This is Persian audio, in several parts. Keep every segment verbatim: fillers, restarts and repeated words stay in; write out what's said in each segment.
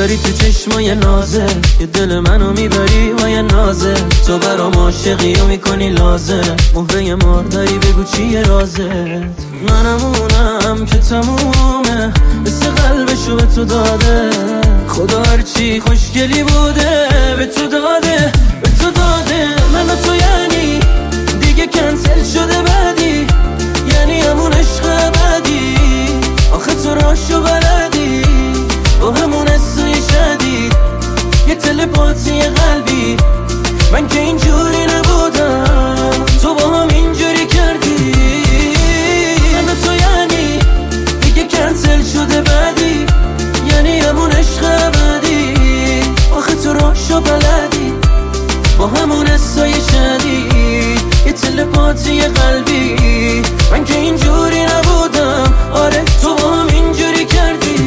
داری تو چشمای نازه که دل منو میبری و یه نازه. تو برام عاشقی و میکنی لازه، مهره مار داری بگو چیه رازت. منم اونم که تمومه مثل قلبشو به تو داده. خدا هرچی خوشگلی بوده به تو داده، به تو داده. من و تو یعنی دیگه کنسل شده بعدی، یعنی همون عشق ابدی. آخه تو راشو بلدی با همون حسای شدید، یه تلپاتی قلبی. من که اینجوری نبودم، تو با هم اینجوری کردی. من و تو یعنی دیگه کنسل شده بعدی، یعنی همون عشق ابدی. آخه تو راشو بلدی با همون حسای شدید، یه تلپاتی قلبی. من که اینجوری نبودم، آره تو با هم اینجوری کردی.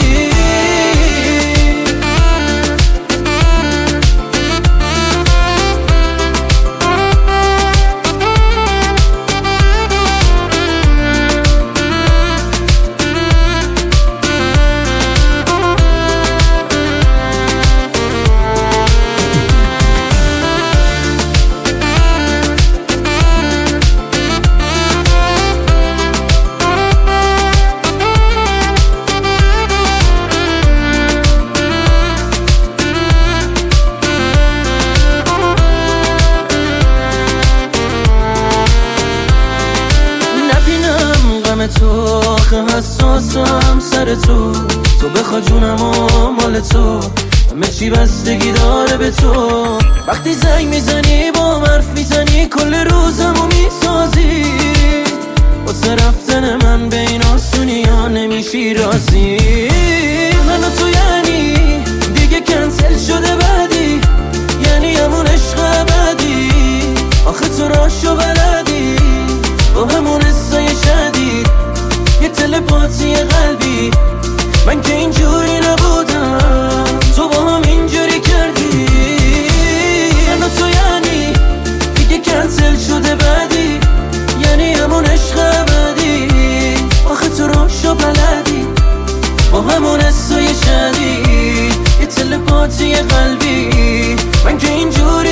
تو آخه حساسم سر تو، تو بخوا جونم و مال تو، همه چی بستگی داره به تو. وقتی زنگ میزنی با حرف میزنی کل روزمو میسازی، واسه رفتن من به این آسونی ها نمیشی راضی. من و تو یعنی دیگه کنسل شده بعدی، یعنی همون عشق ابدی. آخه تو راشو بلدی با همون حسای شدید، یه تلپاتی قلبی. من که اینجوری نبودم، تو با هم اینجوری کردی. من و تو یعنی دیگه کنسل شده بعدی، یعنی همون عشق ابدی. آخه تو راشو بلدی با همون حسای شدید، یه تلپاتی قلبی. من که اینجوری